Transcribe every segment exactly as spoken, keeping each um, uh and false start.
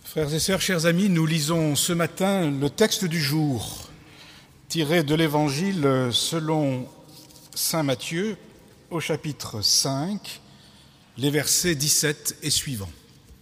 Frères et sœurs, chers amis, nous lisons ce matin le texte du jour, tiré de l'Évangile selon saint Matthieu, au chapitre cinq, les versets dix-sept et suivants.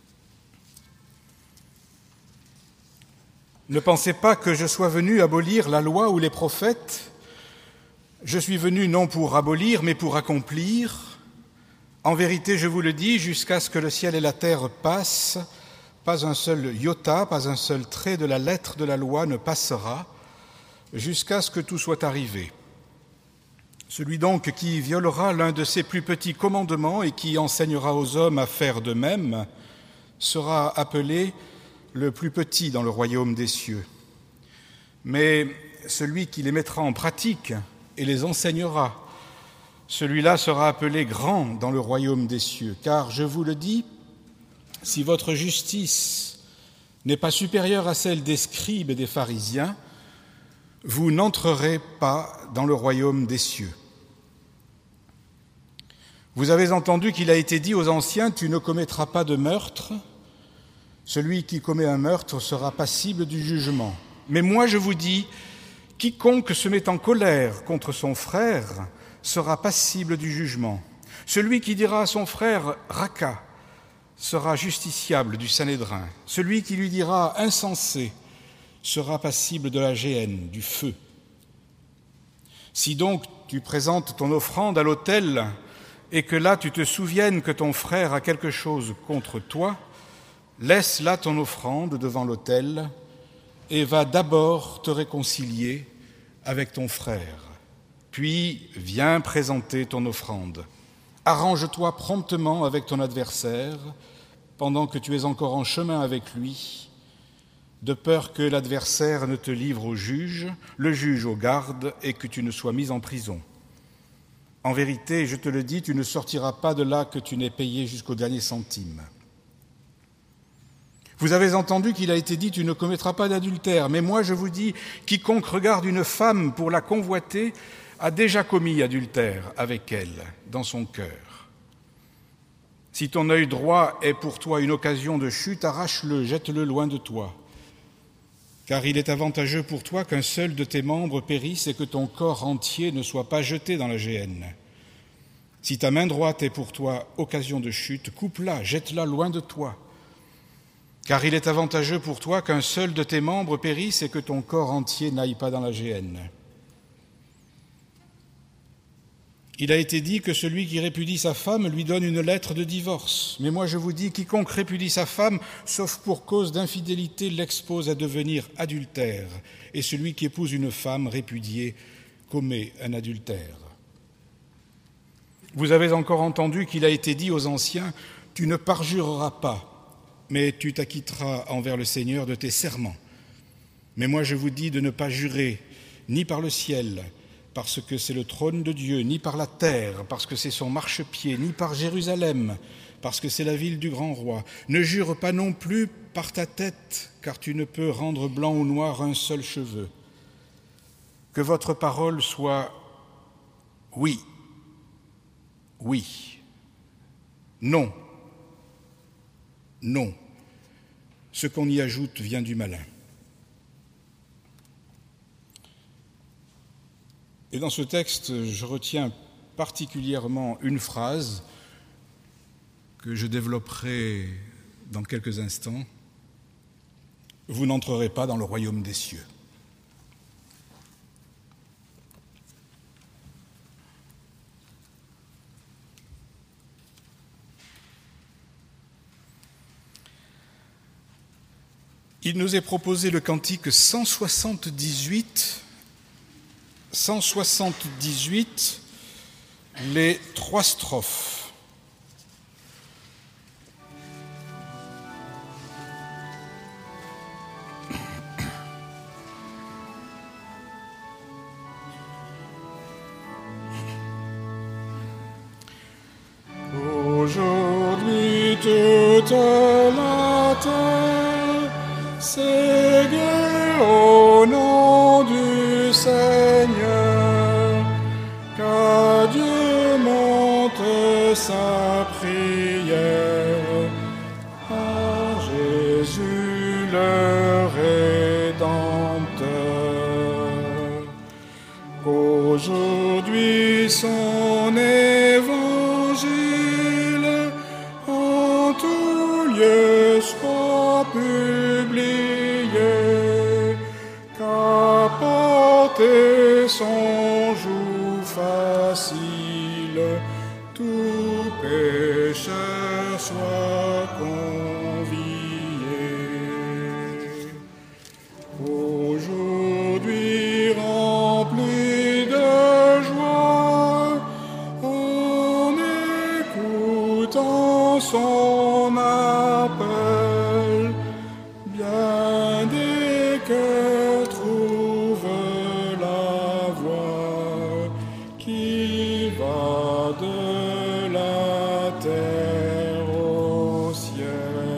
Ne pensez pas que je sois venu abolir la loi ou les prophètes. Je suis venu non pour abolir, mais pour accomplir. En vérité, je vous le dis, jusqu'à ce que le ciel et la terre passent, pas un seul iota, pas un seul trait de la lettre de la loi ne passera, jusqu'à ce que tout soit arrivé. Celui donc qui violera l'un de ces plus petits commandements et qui enseignera aux hommes à faire de même, sera appelé le plus petit dans le royaume des cieux. Mais celui qui les mettra en pratique et les enseignera, celui-là sera appelé grand dans le royaume des cieux. Car je vous le dis, si votre justice n'est pas supérieure à celle des scribes et des pharisiens, vous n'entrerez pas dans le royaume des cieux. Vous avez entendu qu'il a été dit aux anciens, « Tu ne commettras pas de meurtre ». Celui qui commet un meurtre sera passible du jugement. Mais moi je vous dis, quiconque se met en colère contre son frère sera passible du jugement. Celui qui dira à son frère « Raka » sera justiciable du Sanhédrin. Celui qui lui dira « Insensé » sera passible de la géhenne, du feu. Si donc tu présentes ton offrande à l'autel et que là tu te souviennes que ton frère a quelque chose contre toi, laisse là ton offrande devant l'autel et va d'abord te réconcilier avec ton frère. Puis viens présenter ton offrande. Arrange-toi promptement avec ton adversaire pendant que tu es encore en chemin avec lui, de peur que l'adversaire ne te livre au juge, le juge aux gardes et que tu ne sois mis en prison. En vérité, je te le dis, tu ne sortiras pas de là que tu n'aies payé jusqu'au dernier centime. Vous avez entendu qu'il a été dit « Tu ne commettras pas d'adultère ». Mais moi, je vous dis, quiconque regarde une femme pour la convoiter a déjà commis adultère avec elle dans son cœur. Si ton œil droit est pour toi une occasion de chute, arrache-le, jette-le loin de toi. Car il est avantageux pour toi qu'un seul de tes membres périsse et que ton corps entier ne soit pas jeté dans la géhenne. Si ta main droite est pour toi occasion de chute, coupe-la, jette-la loin de toi. Car il est avantageux pour toi qu'un seul de tes membres périsse et que ton corps entier n'aille pas dans la géhenne. Il a été dit que celui qui répudie sa femme lui donne une lettre de divorce. Mais moi je vous dis, quiconque répudie sa femme, sauf pour cause d'infidélité, l'expose à devenir adultère. Et celui qui épouse une femme répudiée commet un adultère. Vous avez encore entendu qu'il a été dit aux anciens, « Tu ne parjureras pas ». Mais tu t'acquitteras envers le Seigneur de tes serments. Mais moi je vous dis de ne pas jurer, ni par le ciel, parce que c'est le trône de Dieu, ni par la terre, parce que c'est son marchepied, ni par Jérusalem, parce que c'est la ville du grand roi. Ne jure pas non plus par ta tête, car tu ne peux rendre blanc ou noir un seul cheveu. Que votre parole soit oui, oui, non, non. Ce qu'on y ajoute vient du malin. Et dans ce texte, je retiens particulièrement une phrase que je développerai dans quelques instants. Vous n'entrerez pas dans le royaume des cieux. Il nous est proposé le cantique cent soixante-dix-huit, cent soixante-dix-huit, les trois strophes. Aujourd'hui toute la terre s'égaie au nom du Seigneur, qu'à Dieu monte sa prière, à Jésus le Rédempteur, qu'aujourd'hui son évangile en tout lieu soit publié, qu'apporter son joug facile, tout pécheur soit convié. Aujourd'hui rempli de joie, en écoutant son appel, bien des cœurs trouvent la voie qui va de la terre au ciel.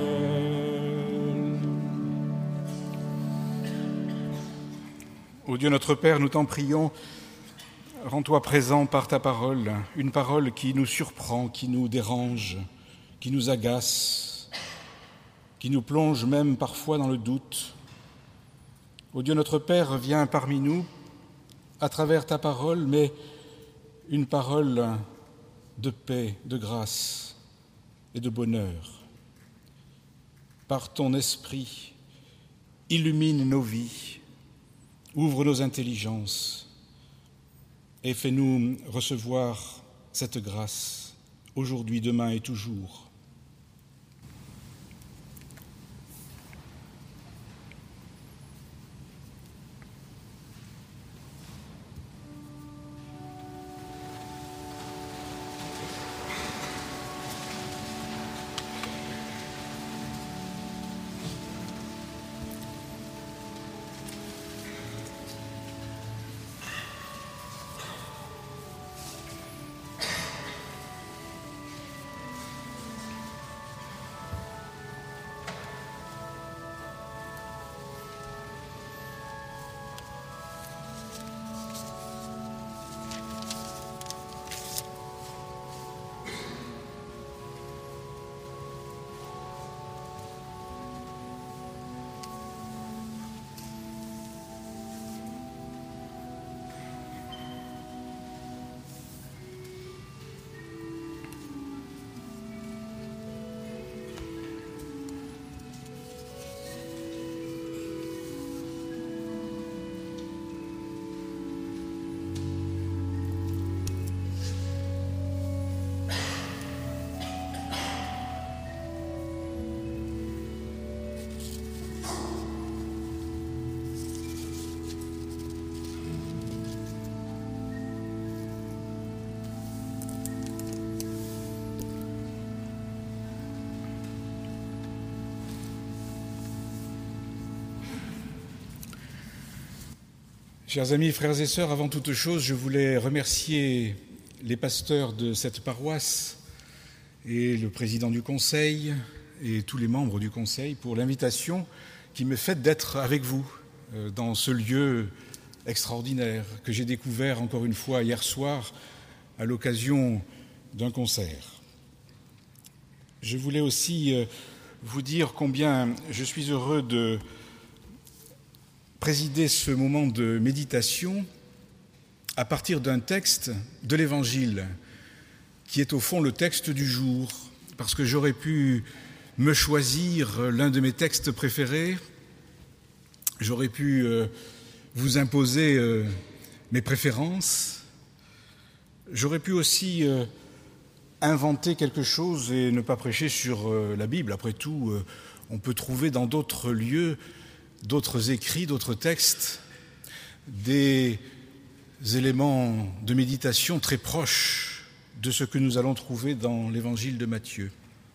Ô Dieu notre Père, nous t'en prions, rends-toi présent par ta parole, une parole qui nous surprend, qui nous dérange, qui nous agace, qui nous plonge même parfois dans le doute. Ô Dieu notre Père, viens parmi nous à travers ta parole, mais une parole de paix, de grâce et de bonheur. Par ton esprit, illumine nos vies, ouvre nos intelligences et fais-nous recevoir cette grâce aujourd'hui, demain et toujours. Chers amis, frères et sœurs, avant toute chose, je voulais remercier les pasteurs de cette paroisse et le président du conseil et tous les membres du conseil pour l'invitation qui me fait d'être avec vous dans ce lieu extraordinaire que j'ai découvert encore une fois hier soir à l'occasion d'un concert. Je voulais aussi vous dire combien je suis heureux de présider ce moment de méditation à partir d'un texte de l'Évangile qui est au fond le texte du jour, parce que j'aurais pu me choisir l'un de mes textes préférés, j'aurais pu euh, vous imposer euh, mes préférences, j'aurais pu aussi euh, inventer quelque chose et ne pas prêcher sur euh, la Bible. Après tout, euh, on peut trouver dans d'autres lieux d'autres écrits, d'autres textes, des éléments de méditation très proches de ce que nous allons trouver dans l'évangile de Matthieu.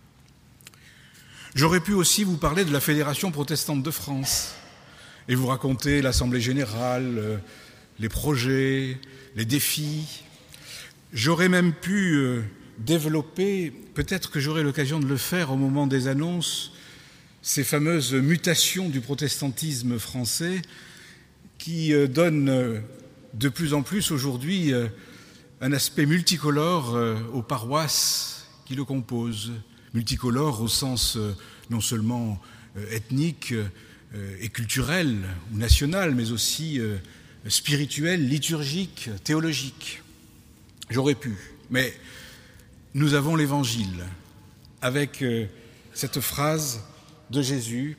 J'aurais pu aussi vous parler de la Fédération protestante de France et vous raconter l'Assemblée générale, les projets, les défis. J'aurais même pu développer, peut-être que j'aurai l'occasion de le faire au moment des annonces, ces fameuses mutations du protestantisme français qui donnent de plus en plus aujourd'hui un aspect multicolore aux paroisses qui le composent. Multicolore au sens non seulement ethnique, euh, et culturel ou national, mais aussi euh, spirituel, liturgique, théologique. J'aurais pu, mais nous avons l'Évangile avec euh, cette phrase de Jésus: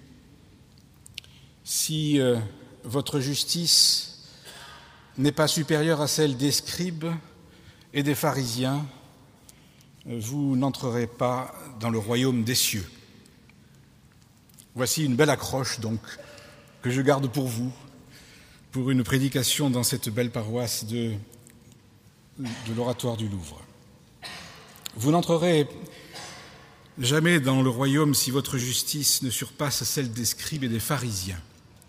si euh, votre justice n'est pas supérieure à celle des scribes et des pharisiens, vous n'entrerez pas dans le royaume des cieux. Voici une belle accroche, donc, que je garde pour vous, pour une prédication dans cette belle paroisse de, de l'Oratoire du Louvre. Vous n'entrerez jamais dans le royaume si votre justice ne surpasse celle des scribes et des pharisiens.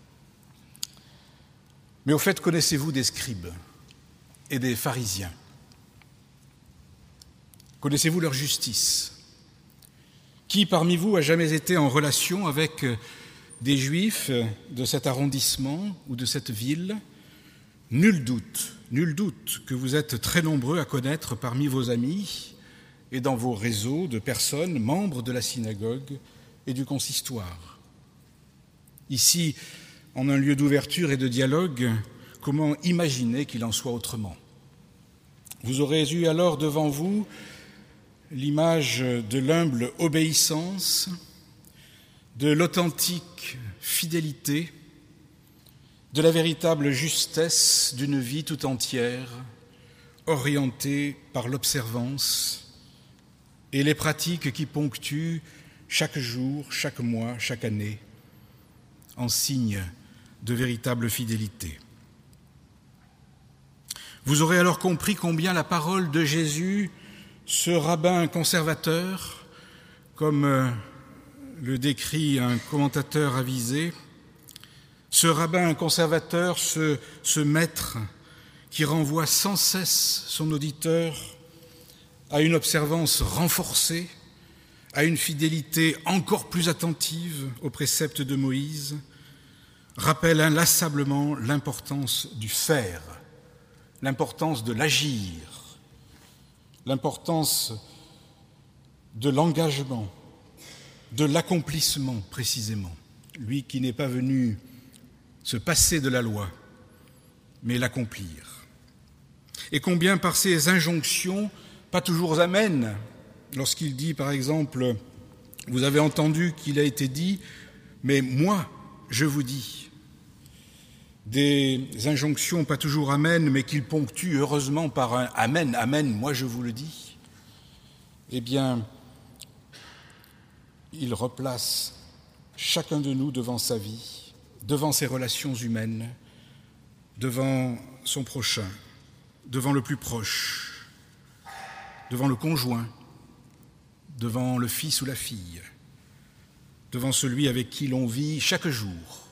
Mais au fait, connaissez-vous des scribes et des pharisiens? Connaissez-vous leur justice? Qui parmi vous a jamais été en relation avec des Juifs de cet arrondissement ou de cette ville? Nul doute, nul doute que vous êtes très nombreux à connaître parmi vos amis et dans vos réseaux de personnes membres de la synagogue et du consistoire. Ici, en un lieu d'ouverture et de dialogue, comment imaginer qu'il en soit autrement? Vous aurez eu alors devant vous l'image de l'humble obéissance, de l'authentique fidélité, de la véritable justesse d'une vie tout entière, orientée par l'observance et les pratiques qui ponctuent chaque jour, chaque mois, chaque année, en signe de véritable fidélité. Vous aurez alors compris combien la parole de Jésus, ce rabbin conservateur, comme le décrit un commentateur avisé, ce rabbin conservateur, ce, ce maître qui renvoie sans cesse son auditeur à une observance renforcée, à une fidélité encore plus attentive aux préceptes de Moïse, rappelle inlassablement l'importance du faire, l'importance de l'agir, l'importance de l'engagement, de l'accomplissement précisément. Lui qui n'est pas venu se passer de la loi, mais l'accomplir. Et combien par ces injonctions, pas toujours amènes, lorsqu'il dit par exemple, vous avez entendu qu'il a été dit, mais moi je vous dis, des injonctions pas toujours amènes, mais qu'il ponctue heureusement par un amen, amen, moi je vous le dis, eh bien, il replace chacun de nous devant sa vie, devant ses relations humaines, devant son prochain, devant le plus proche, devant le conjoint, devant le fils ou la fille, devant celui avec qui l'on vit chaque jour.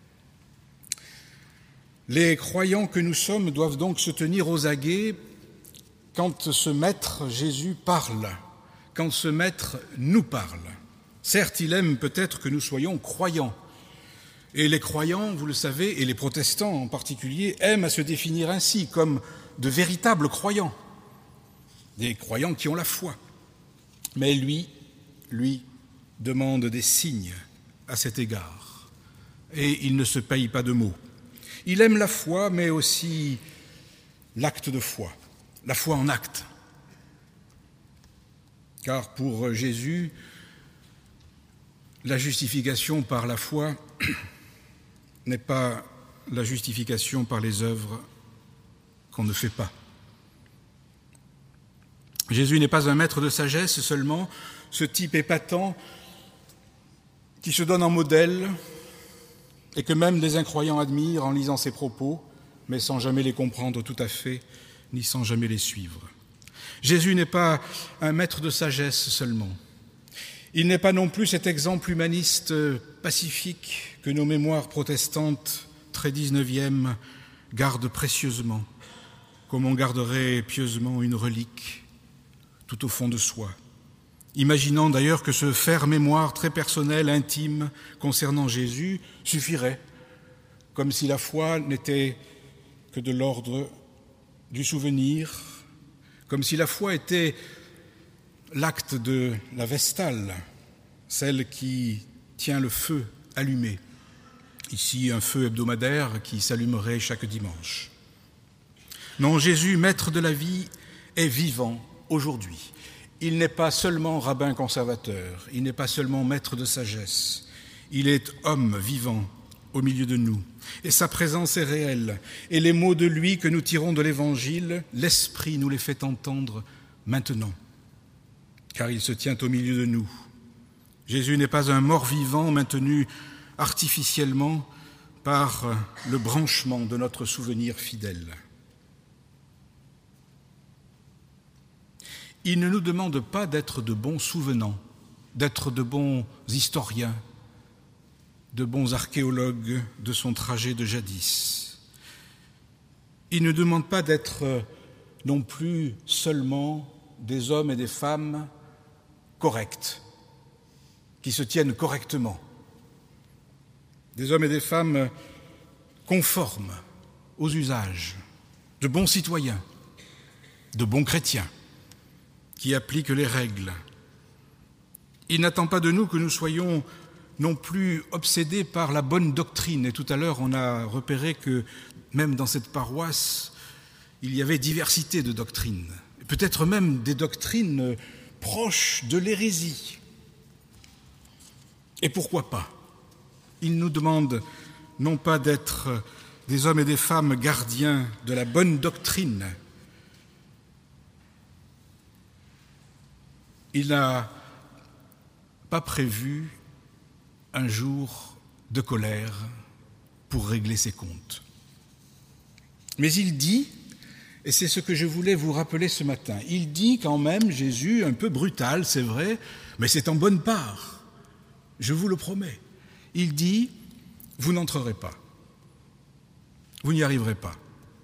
Les croyants que nous sommes doivent donc se tenir aux aguets quand ce Maître Jésus parle, quand ce Maître nous parle. Certes, il aime peut-être que nous soyons croyants. Et les croyants, vous le savez, et les protestants en particulier, aiment à se définir ainsi, comme de véritables croyants, des croyants qui ont la foi. Mais lui, lui, demande des signes à cet égard, et il ne se paye pas de mots. Il aime la foi, mais aussi l'acte de foi, la foi en acte. Car pour Jésus, la justification par la foi n'est pas la justification par les œuvres qu'on ne fait pas. Jésus n'est pas un maître de sagesse seulement, ce type épatant qui se donne en modèle et que même les incroyants admirent en lisant ses propos, mais sans jamais les comprendre tout à fait, ni sans jamais les suivre. Jésus n'est pas un maître de sagesse seulement. Il n'est pas non plus cet exemple humaniste pacifique que nos mémoires protestantes, très dix-neuvième, gardent précieusement, comme on garderait pieusement une relique tout au fond de soi, imaginant d'ailleurs que ce faire mémoire très personnel, intime, concernant Jésus, suffirait, comme si la foi n'était que de l'ordre du souvenir, comme si la foi était l'acte de la vestale, celle qui tient le feu allumé, ici un feu hebdomadaire qui s'allumerait chaque dimanche. Non, Jésus, maître de la vie, est vivant aujourd'hui. Il n'est pas seulement rabbin conservateur, il n'est pas seulement maître de sagesse, il est homme vivant au milieu de nous. Et sa présence est réelle. Et les mots de lui que nous tirons de l'Évangile, l'Esprit nous les fait entendre maintenant, car il se tient au milieu de nous. Jésus n'est pas un mort-vivant maintenu artificiellement par le branchement de notre souvenir fidèle. Il ne nous demande pas d'être de bons souvenants, d'être de bons historiens, de bons archéologues de son trajet de jadis. Il ne demande pas d'être non plus seulement des hommes et des femmes corrects, qui se tiennent correctement, des hommes et des femmes conformes aux usages, de bons citoyens, de bons chrétiens, qui appliquent les règles. Il n'attend pas de nous que nous soyons non plus obsédés par la bonne doctrine. Et tout à l'heure, on a repéré que même dans cette paroisse, il y avait diversité de doctrines, peut-être même des doctrines proches de l'hérésie. Et pourquoi pas? Il nous demande non pas d'être des hommes et des femmes gardiens de la bonne doctrine. Il n'a pas prévu un jour de colère pour régler ses comptes. Mais il dit, et c'est ce que je voulais vous rappeler ce matin, il dit quand même, Jésus, un peu brutal, c'est vrai, mais c'est en bonne part, je vous le promets. Il dit, vous n'entrerez pas, vous n'y arriverez pas.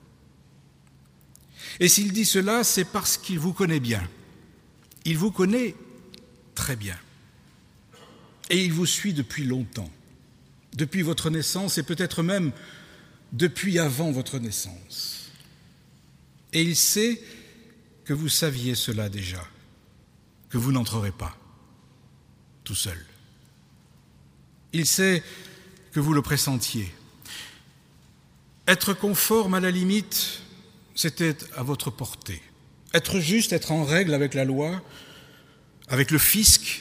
Et s'il dit cela, c'est parce qu'il vous connaît bien. Il vous connaît très bien. Et il vous suit depuis longtemps, depuis votre naissance et peut-être même depuis avant votre naissance. Et il sait que vous saviez cela déjà, que vous n'entrerez pas tout seul. Il sait que vous le pressentiez. Être conforme à la limite, c'était à votre portée. Être juste, être en règle avec la loi, avec le fisc,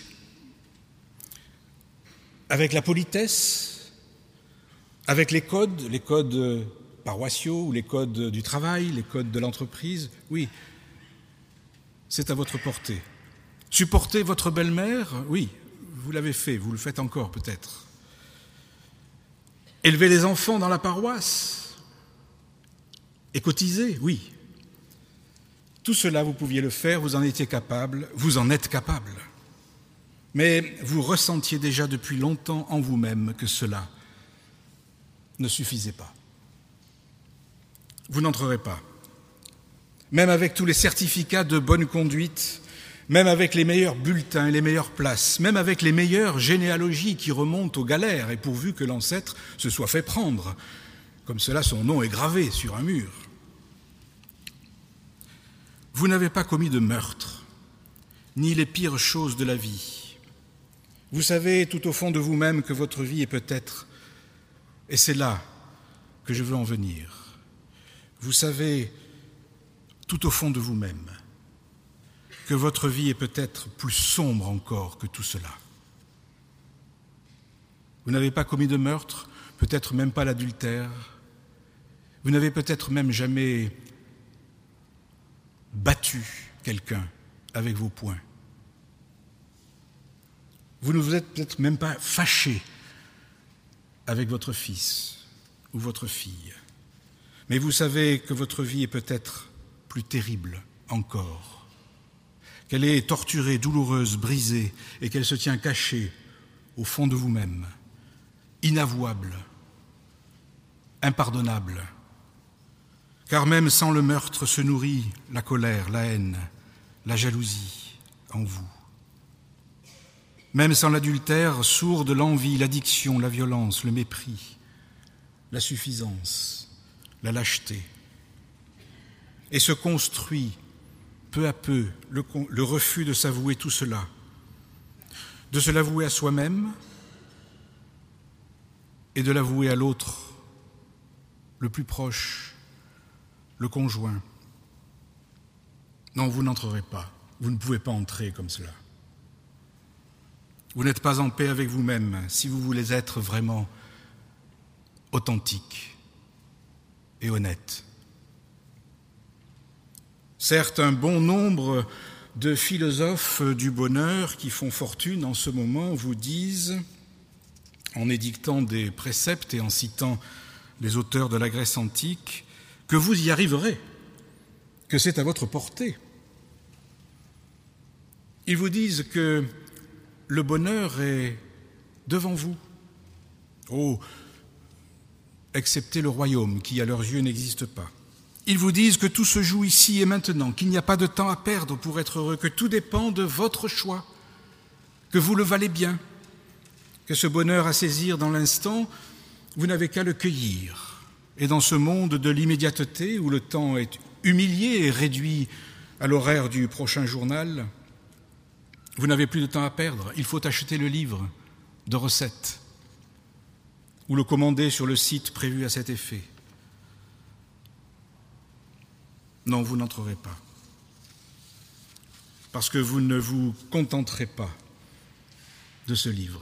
avec la politesse, avec les codes, les codes paroissiaux ou les codes du travail, les codes de l'entreprise, oui, c'est à votre portée. Supporter votre belle-mère, oui, vous l'avez fait, vous le faites encore peut-être. Élever les enfants dans la paroisse et cotiser, oui. Tout cela, vous pouviez le faire, vous en étiez capable, vous en êtes capable. Mais vous ressentiez déjà depuis longtemps en vous-même que cela ne suffisait pas. Vous n'entrerez pas. Même avec tous les certificats de bonne conduite, même avec les meilleurs bulletins et les meilleures places, même avec les meilleures généalogies qui remontent aux galères, et pourvu que l'ancêtre se soit fait prendre, comme cela son nom est gravé sur un mur. Vous n'avez pas commis de meurtre, ni les pires choses de la vie. Vous savez tout au fond de vous-même que votre vie est peut-être, et c'est là que je veux en venir, vous savez tout au fond de vous-même que votre vie est peut-être plus sombre encore que tout cela. Vous n'avez pas commis de meurtre, peut-être même pas l'adultère, vous n'avez peut-être même jamais battu quelqu'un avec vos poings. Vous ne vous êtes peut-être même pas fâché avec votre fils ou votre fille, mais vous savez que votre vie est peut-être plus terrible encore, qu'elle est torturée, douloureuse, brisée, et qu'elle se tient cachée au fond de vous-même, inavouable, impardonnable, car même sans le meurtre se nourrit la colère, la haine, la jalousie en vous. Même sans l'adultère, sourde l'envie, l'addiction, la violence, le mépris, la suffisance, la lâcheté. Et se construit peu à peu le, le refus de s'avouer tout cela, de se l'avouer à soi-même et de l'avouer à l'autre, le plus proche, le conjoint. Non, vous n'entrerez pas. Vous ne pouvez pas entrer comme cela. Vous n'êtes pas en paix avec vous-même si vous voulez être vraiment authentique et honnête. Certes, un bon nombre de philosophes du bonheur qui font fortune en ce moment vous disent, en édictant des préceptes et en citant les auteurs de la Grèce antique, que vous y arriverez, que c'est à votre portée. Ils vous disent que le bonheur est devant vous. Oh, excepté le royaume qui, à leurs yeux, n'existe pas. Ils vous disent que tout se joue ici et maintenant, qu'il n'y a pas de temps à perdre pour être heureux, que tout dépend de votre choix, que vous le valez bien, que ce bonheur à saisir dans l'instant, vous n'avez qu'à le cueillir. Et dans ce monde de l'immédiateté, où le temps est humilié et réduit à l'horaire du prochain journal, vous n'avez plus de temps à perdre. Il faut acheter le livre de recettes ou le commander sur le site prévu à cet effet. Non, vous n'entrerez pas, parce que vous ne vous contenterez pas de ce livre.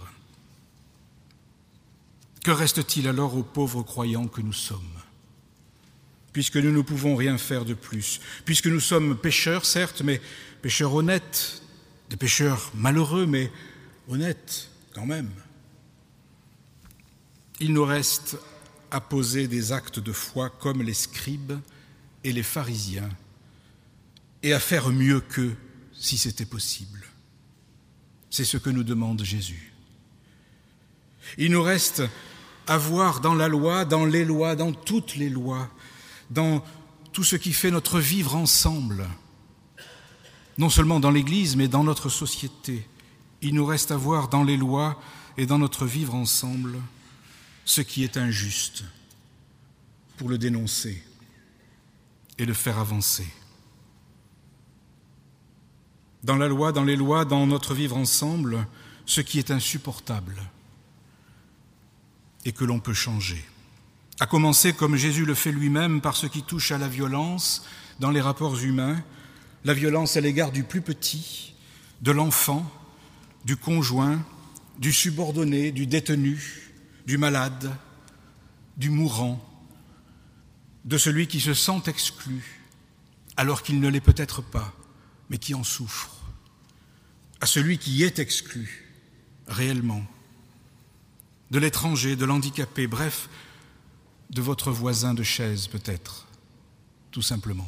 Que reste-t-il alors aux pauvres croyants que nous sommes ? Puisque nous ne pouvons rien faire de plus, puisque nous sommes pécheurs, certes, mais pécheurs honnêtes, des pécheurs malheureux, mais honnêtes quand même. Il nous reste à poser des actes de foi comme les scribes et les pharisiens, et à faire mieux qu'eux si c'était possible. C'est ce que nous demande Jésus. Il nous reste à voir dans la loi, dans les lois, dans toutes les lois, dans tout ce qui fait notre vivre ensemble, non seulement dans l'Église, mais dans notre société. Il nous reste à voir dans les lois et dans notre vivre ensemble ce qui est injuste pour le dénoncer et le faire avancer. Dans la loi, dans les lois, dans notre vivre ensemble, ce qui est insupportable et que l'on peut changer. À commencer, comme Jésus le fait lui-même, par ce qui touche à la violence dans les rapports humains, la violence à l'égard du plus petit, de l'enfant, du conjoint, du subordonné, du détenu, du malade, du mourant, de celui qui se sent exclu, alors qu'il ne l'est peut-être pas, mais qui en souffre, à celui qui est exclu, réellement, de l'étranger, de l'handicapé, bref, de votre voisin de chaise peut-être, tout simplement.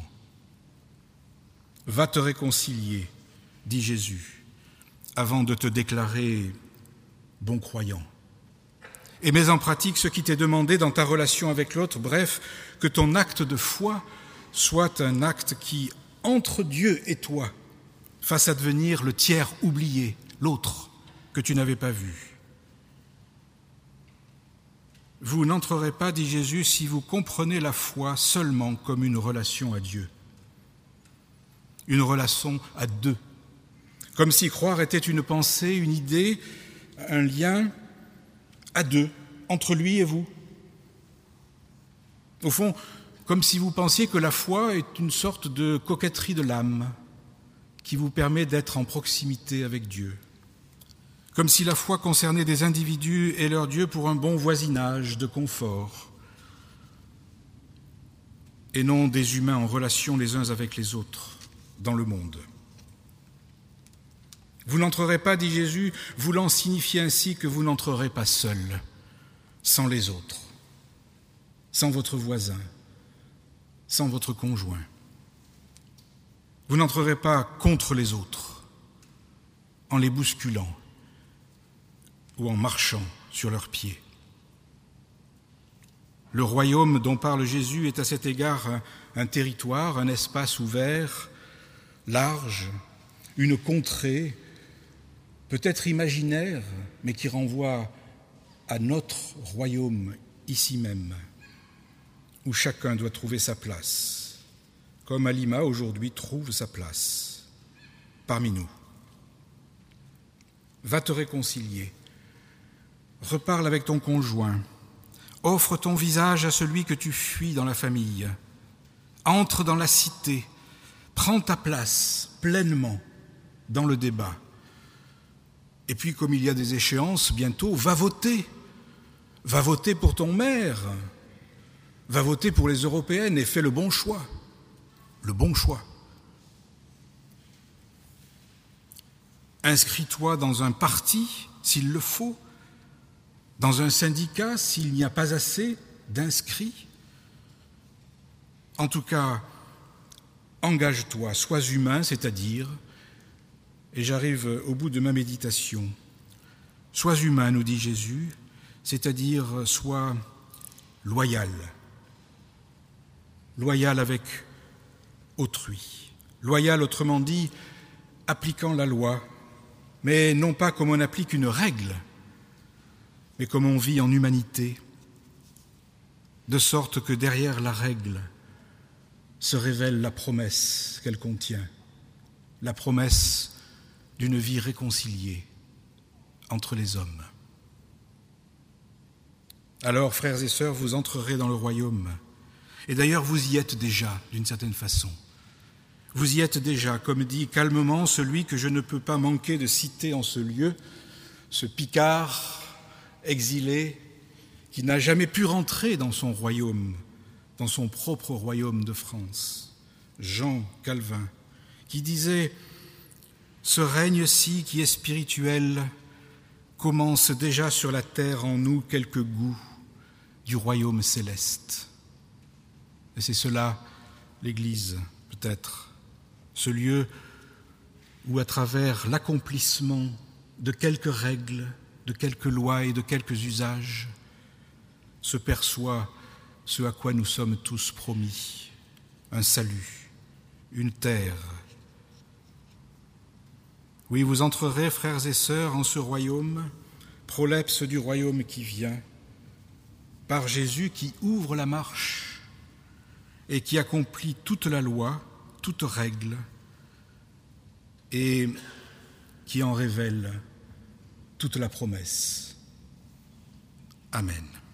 Va te réconcilier, dit Jésus, avant de te déclarer bon croyant. Et mets en pratique ce qui t'est demandé dans ta relation avec l'autre, bref, que ton acte de foi soit un acte qui, entre Dieu et toi, fasse advenir le tiers oublié, l'autre, que tu n'avais pas vu. Vous n'entrerez pas, dit Jésus, si vous comprenez la foi seulement comme une relation à Dieu. Une relation à deux. Comme si croire était une pensée, une idée, un lien à deux, entre lui et vous. Au fond, comme si vous pensiez que la foi est une sorte de coquetterie de l'âme qui vous permet d'être en proximité avec Dieu. Comme si la foi concernait des individus et leur Dieu pour un bon voisinage de confort, et non des humains en relation les uns avec les autres dans le monde. Vous n'entrerez pas, dit Jésus, voulant signifier ainsi que vous n'entrerez pas seul, sans les autres, sans votre voisin, sans votre conjoint. Vous n'entrerez pas contre les autres, en les bousculant ou en marchant sur leurs pieds. Le royaume dont parle Jésus est à cet égard un, un territoire, un espace ouvert, large, une contrée, peut-être imaginaire, mais qui renvoie à notre royaume ici même, où chacun doit trouver sa place, comme Alima aujourd'hui trouve sa place parmi nous. Va te réconcilier, reparle avec ton conjoint, Offre ton visage à celui que tu fuis dans la famille. Entre dans la cité, prends ta place pleinement dans le débat. Et puis, comme il y a des échéances bientôt, va voter. Va voter pour ton maire. Va voter pour les européennes et fais le bon choix. Le bon choix. Inscris-toi dans un parti, s'il le faut, dans un syndicat, s'il n'y a pas assez d'inscrits. En tout cas, engage-toi, sois humain, c'est-à-dire, et j'arrive au bout de ma méditation, sois humain, nous dit Jésus, c'est-à-dire sois loyal, loyal avec autrui, loyal, autrement dit, appliquant la loi, mais non pas comme on applique une règle, mais comme on vit en humanité, de sorte que derrière la règle se révèle la promesse qu'elle contient, la promesse d'une vie réconciliée entre les hommes. Alors, frères et sœurs, vous entrerez dans le royaume, et d'ailleurs vous y êtes déjà, d'une certaine façon. Vous y êtes déjà, comme dit calmement celui que je ne peux pas manquer de citer en ce lieu, ce Picard exilé qui n'a jamais pu rentrer dans son royaume, dans son propre royaume de France, Jean Calvin, qui disait « Ce règne-ci qui est spirituel commence déjà sur la terre en nous quelques goûts du royaume céleste. » Et c'est cela, l'Église, peut-être, ce lieu où, à travers l'accomplissement de quelques règles, de quelques lois et de quelques usages, se perçoit ce à quoi nous sommes tous promis, un salut, une terre. Oui, vous entrerez, frères et sœurs, en ce royaume, prolepse du royaume qui vient, par Jésus qui ouvre la marche et qui accomplit toute la loi, toute règle, et qui en révèle toute la promesse. Amen.